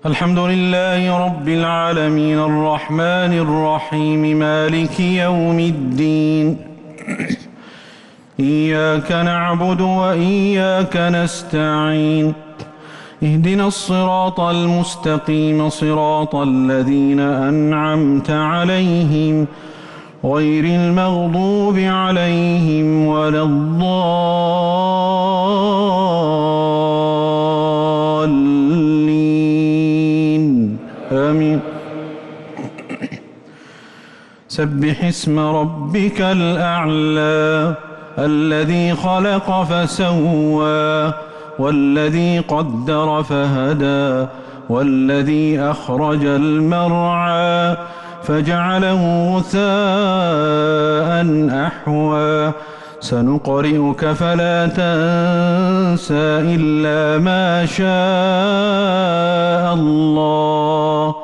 الحمد لله رب العالمين الرحمن الرحيم مالك يوم الدين إياك نعبد وإياك نستعين اهدنا الصراط المستقيم صراط الذين أنعمت عليهم غير المغضوب عليهم ولا الضالين آمين. سبح اسم ربك الأعلى الذي خلق فسوى والذي قدر فهدى والذي أخرج المرعى فجعله غثاء أحوى سنقرئك فلا تنسى إلا ما شاء الله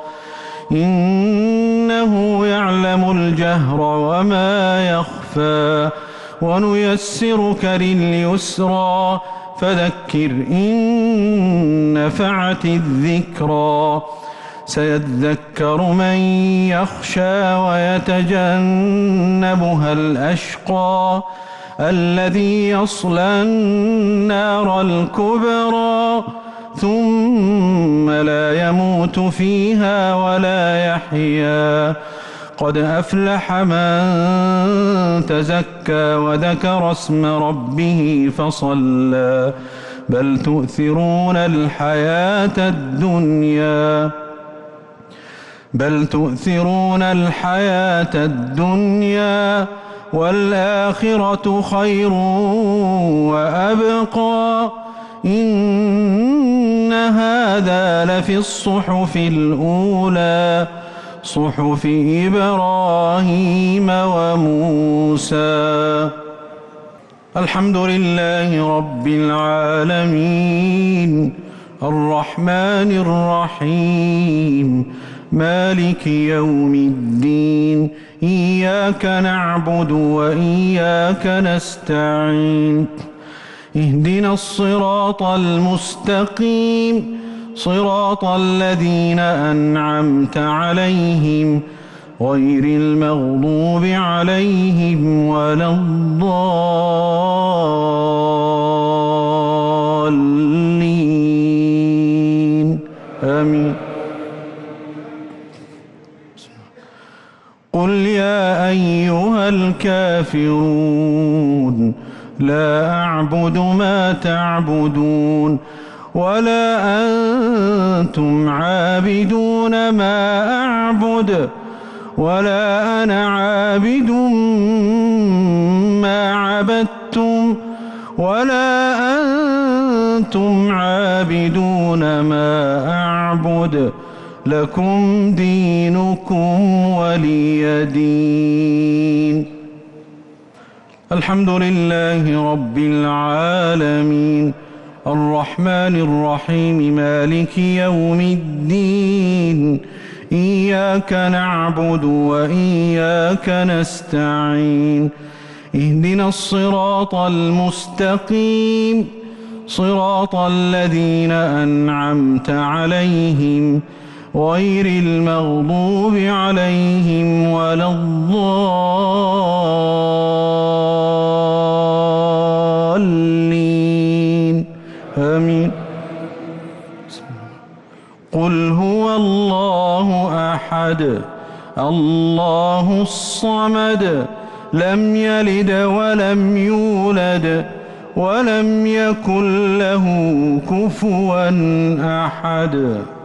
إنه يعلم الجهر وما يخفى ونيسرك لليسرى فذكر إن نفعت الذكرى سيذكر من يخشى ويتجنبها الأشقى الذي يصلى النار الكبرى ثم لا يموت فيها ولا يحيا قد أفلح من تزكى وذكر اسم ربه فصلى بل تؤثرون الحياة الدنيا والآخرة خير وأبقى إن هذا لفي الصحف الأولى صحف إبراهيم وموسى. الحمد لله رب العالمين الرحمن الرحيم مالك يوم الدين إياك نعبد وإياك نستعين اهدنا الصراط المستقيم صراط الذين أنعمت عليهم غير المغضوب عليهم ولا الضالين آمين. قل يا أيها الكافرون لا أعبد ما تعبدون ولا أنتم عابدون ما أعبد ولا أنا عابد ما عبدتم ولا أنتم عابدون ما أعبد لكم دينكم ولي دين. الحمد لله رب العالمين الرحمن الرحيم مالك يوم الدين إياك نعبد وإياك نستعين اهدنا الصراط المستقيم صراط الذين أنعمت عليهم غير المغضوب عليهم ولا الضالين آمين. قل هو الله أحد الله الصمد لم يلد ولم يولد ولم يكن له كفوا أحد.